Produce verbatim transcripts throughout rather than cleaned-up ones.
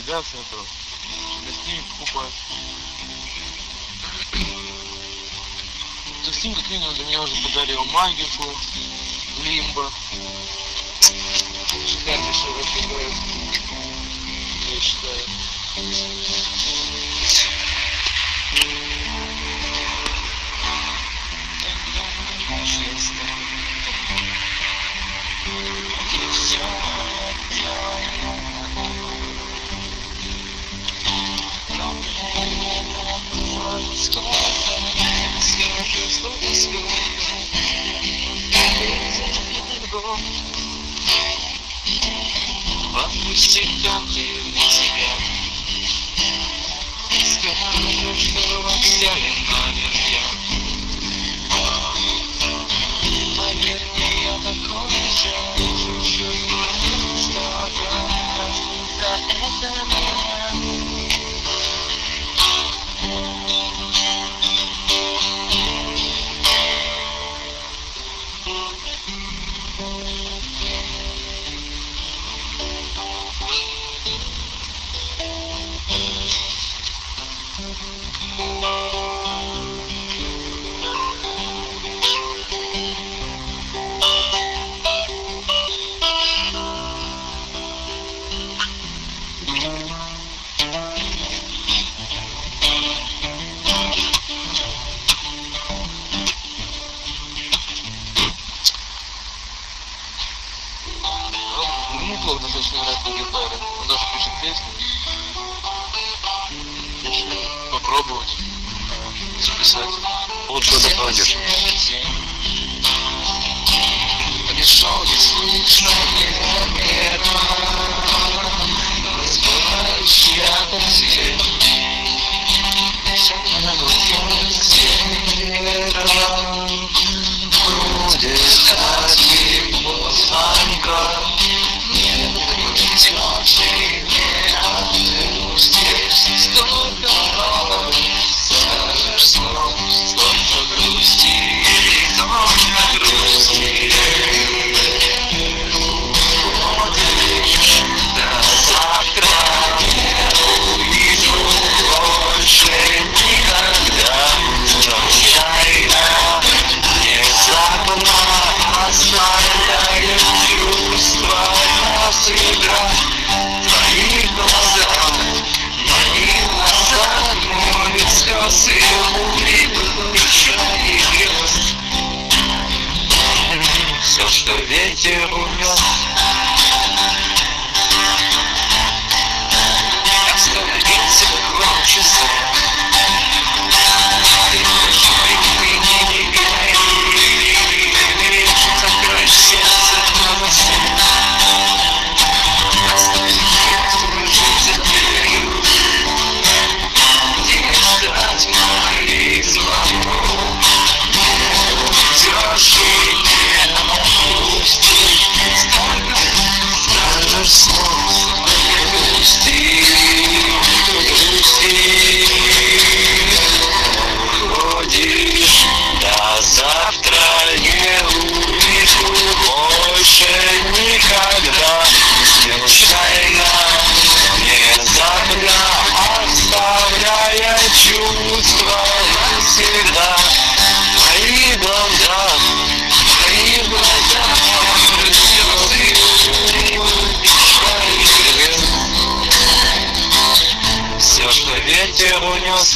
навигация, то гостиниц купа. Тустин как минимум для меня уже подарил Магику, Лимбо. Шикарнейший вообще проект, я считаю. Отпустить духи на себя. Скажу, что вам взяли номер я. Поверь мне, я такой же. Чувствую, что я за это меня. Неплохо достаточно играть на гитаре. Он даже пишет песни. Попробовать записать. Лучше это молодежь. Пришел и слышно неверно, разбывающая постель. На глубине севера будет отбив звонка. Не придешь и не отпустишь. Столько слов, скажешь слов, столько грусти, столько грусти. Уходишь, до завтра не увижу больше никогда. Случайно, внезапно оставляешь чувства навсегда. Твои глаза, мои глаза, море слез и улыбки грез. Все, что ветер унес. Остановился в часу. Закрой сердце на носу. Остановился дверью. Где ждать моих звонков? Уйдешь и не отпустишь. Столько скажешь слов, грусти, грусти. Уходишь, до завтра не увижу больше никогда. Случайно, внезапно оставляя чувства навсегда. Мои глаза, мои глаза, слезы, все, что ветер унес.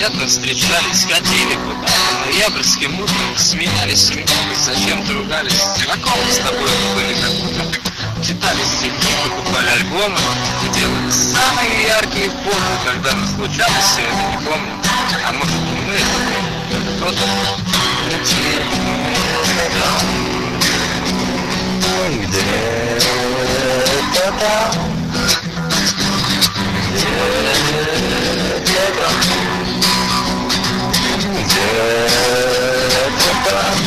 приятно встречались, ходили куда-то ноябрьским утром, смеялись, смеялись, зачем-то ругались. Знакомы с тобой были как будто. Читали стихи, покупали альбомы, делали самые яркие фото, когда нас случалось, все это не помню. А может и мы это помним, это просто где-то там, где-то там, где-то там.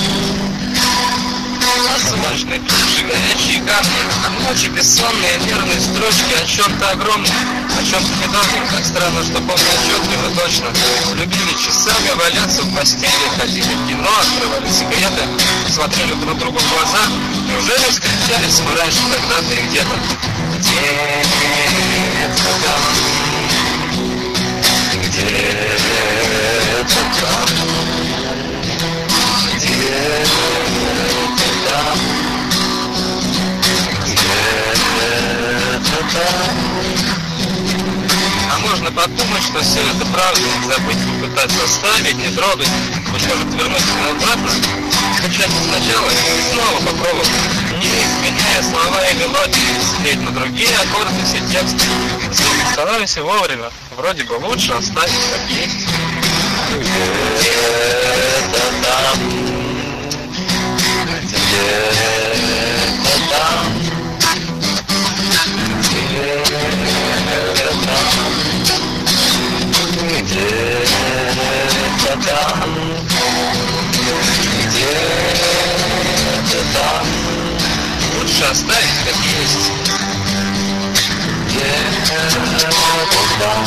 Влажные пляжи, горячие камни, а ночи бессонные, нервные строчки о чем-то огромном, о чем-то недавнем. Так странно, что помню отчетливо, точно. Любили часами валяться в постели, ходили в кино, открывали сигареты, смотрели друг другу в глаза. Неужели встречались мы раньше когда-то и где-то? Где-то там, где-то там, где-то там, где-то там. А можно подумать, что все это правда, забыть, попытаться оставить, не трогать, быть может вернуться обратно, начать сначала и снова попробовать, не изменяя слова и мелодии, смотреть на другие аккорды, все тексты. Становимся вовремя, вроде бы лучше оставить как есть. Где-то там, где-то там, где-то там, где-то там, где-то там. Лучше оставить как есть. Где-то там.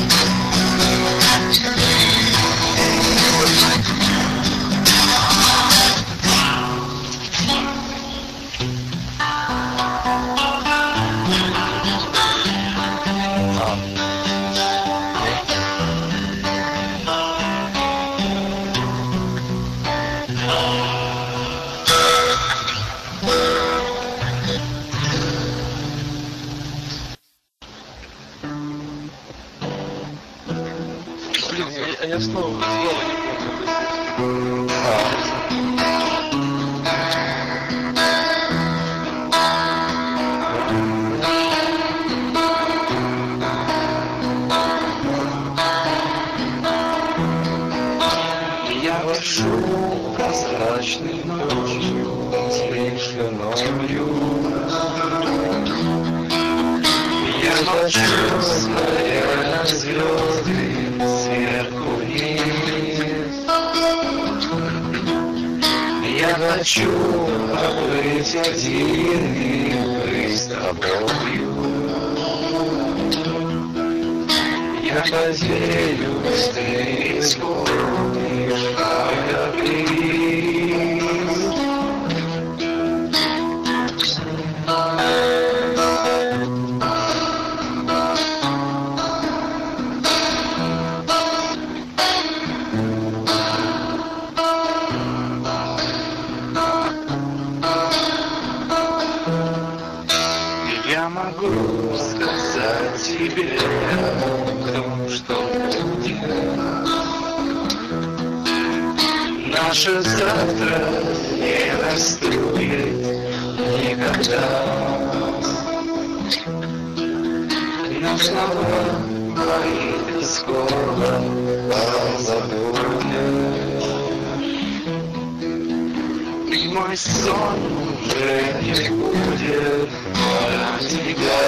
А я снова снова не помню. Я вошел прозрачной ночью с лишеною. Я хочу смотря звезды сверху вниз. Я хочу побыть один и быть с тобою. Я поделюсь, ты исполнишь каприз. Я могу сказать тебе о том, что будет. Наше завтра не наступит никогда. Но слова мои ты скоро позабудешь. И мой сон уже не будет про тебя.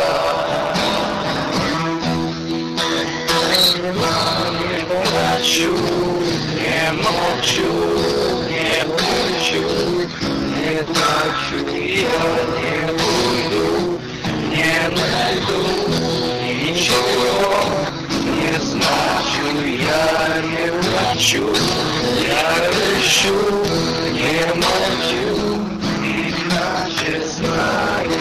Не плачу, не молчу, не плачу, не плачу, я не буду, не найду ничего, не значу, я не плачу, я ищу, не молчу, иначе знаешь.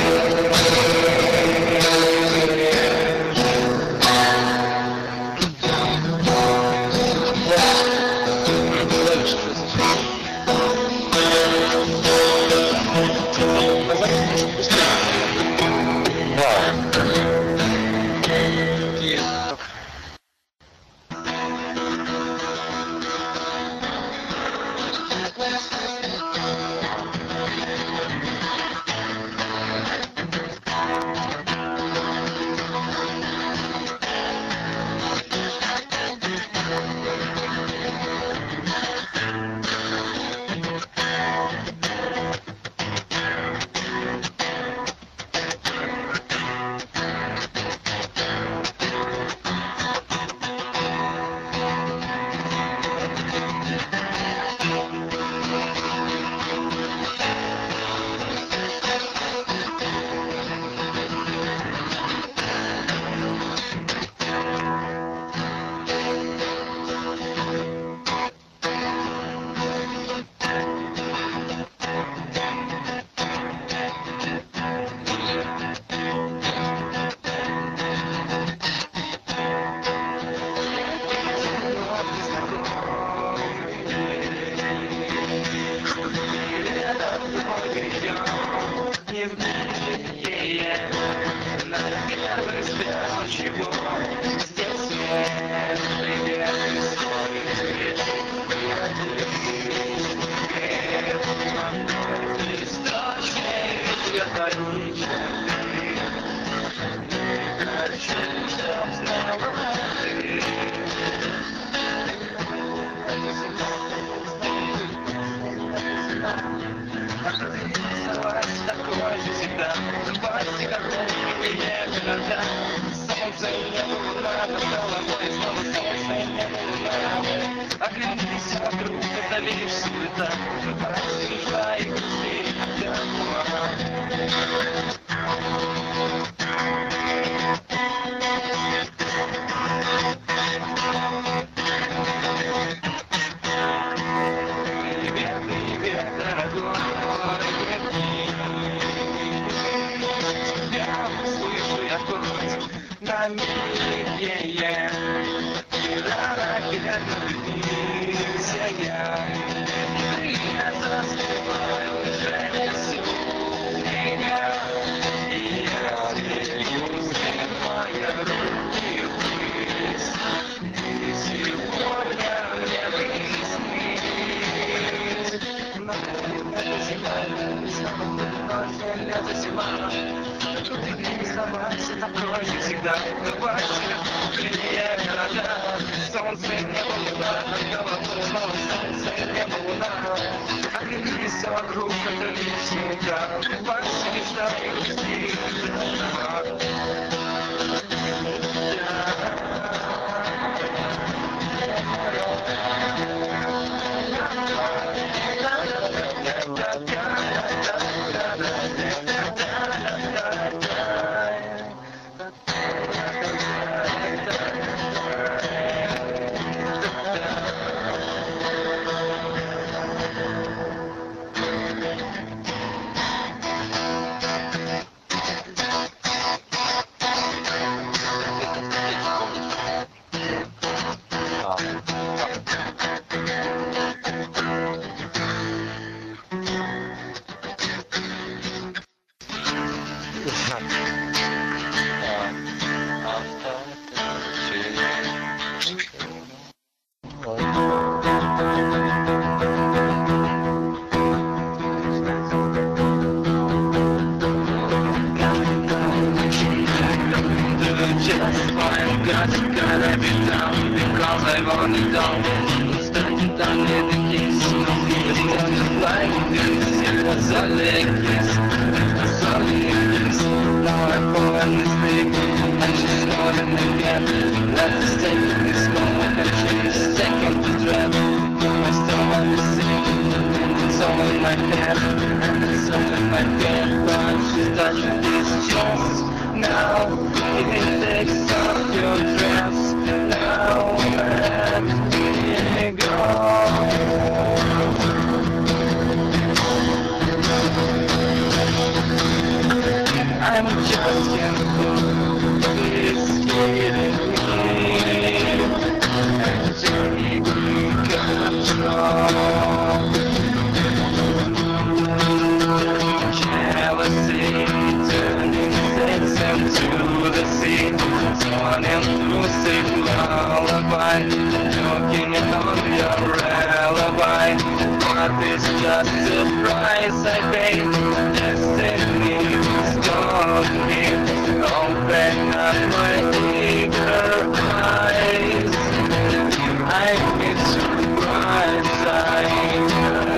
yeah. На первый взгляд ничего здесь нет. Привет, свой свет. Листочки вертоличные. Хочу, чтоб знала ты. Оставайся такой же всегда. Забывайся, как он никогда. Солнце не было над головой. Снова солнце не было над. Оглянись вокруг, это лишь суета. Забывайся, нужна и грусти домой. Оставайся такой же всегда. Забывайся, длиннее города. Солнце не было над головой. Снова солнце не было над. Оглянись вокруг, это лишь суета. Забывайся, мечта и грусти. Gotta be down because I want it down. Instead of letting kiss, it's not like this. It's all like this. It's all like this. Now I fall on this thing and she's falling again. Let's take this moment and she's taking the trap. I still want to sing and it's all in my head and it's all in my head. But she's touching these joints now. It takes off your dress. Now let me go. I'm just getting it's getting me. And take control. Jealousy turning sense into the sea. Torn into sick lullaby. Joking on your alibi. But it's just a price I pay. Destiny is calling me. Open up my eager eyes. I miss your bright side.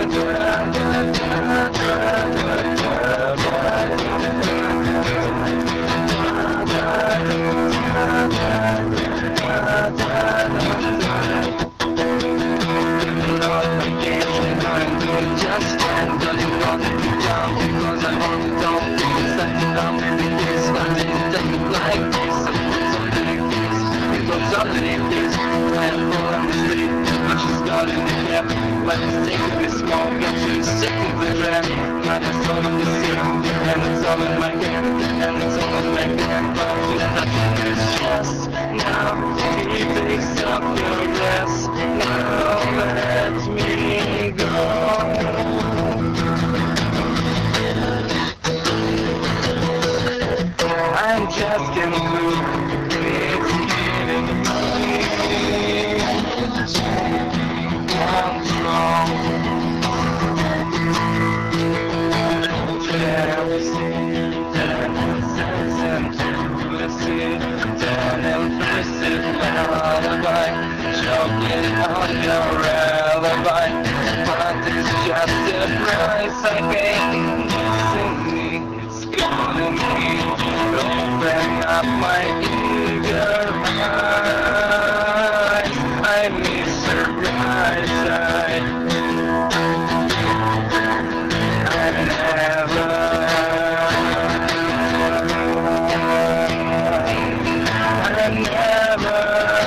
Just stand, doesn't want to be down because I want to talk to you. Second down, maybe this, but it doesn't like this. It goes on like this. I am full on the street, but she's got in the gap. But it's taking this smoke and she's sick of the trap. And it's all in the sea, and it's all in my hand, and it's all in my hand. But she's touching his chest. Now he picks up your dress. Now let me go. asking who is giving me what's wrong. Choking on your alibi, but it's just a price I pay. Missing me, it's calling me. Open up my eager eyes. I miss her bright side. I never, I never.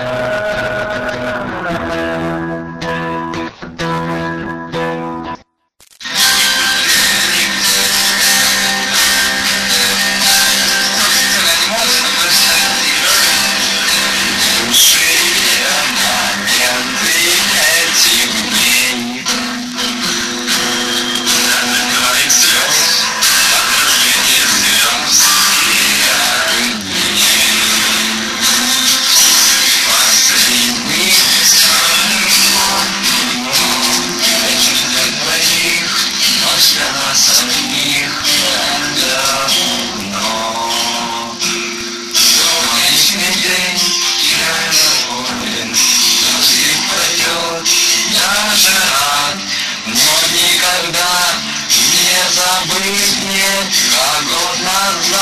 Забыть мне, как год назад.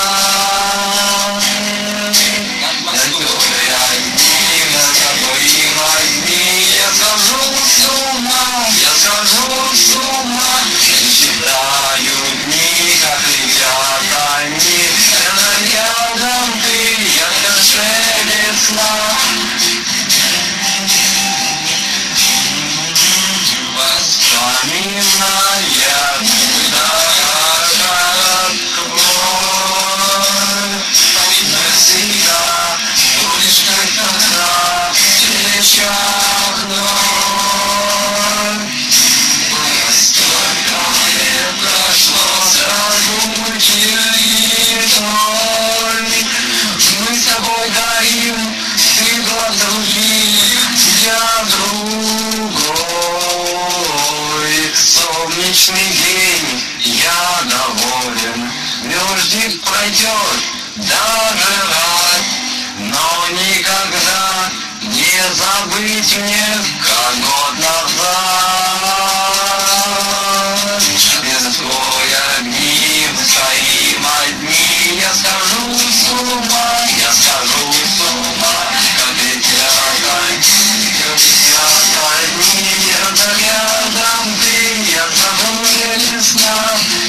Я одним с тобой возьми, я схожу с ума, я схожу с ума. Я считаю дни, как летят они. Рядом ты, я душеве сна. Воспоминания. Мы с тобой горим, ты глаз других, я другой. Солнечный день, я доволен, дождик пройдет, даже рад, но никогда не забыть мне, как год назад. Без твой одним стоим одни, я схожу с ума, я схожу с ума, как летят одни, как летят одни, рядом ты, я забыл весна.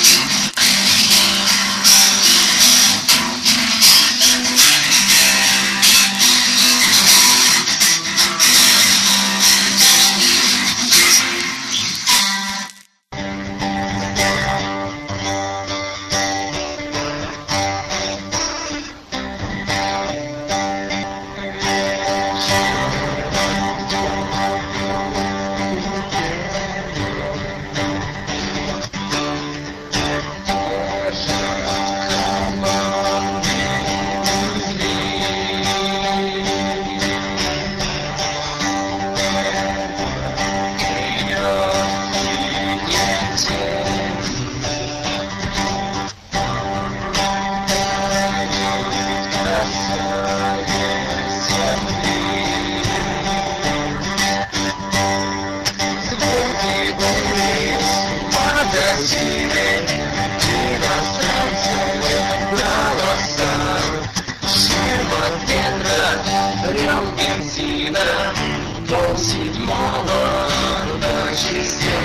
До седьмого числа.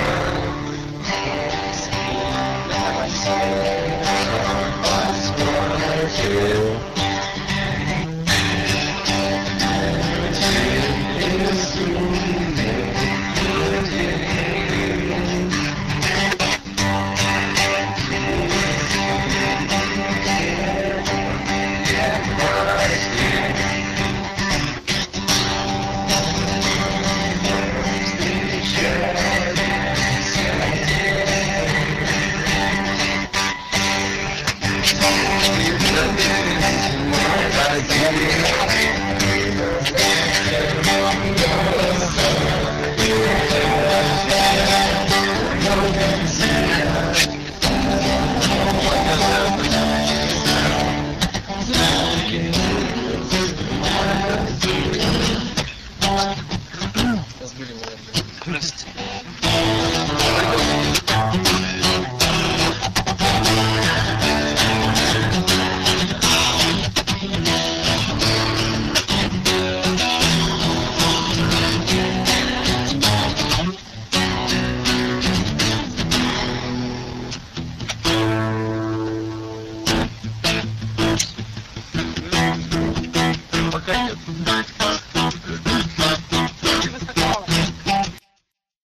Thank you. Пока нет.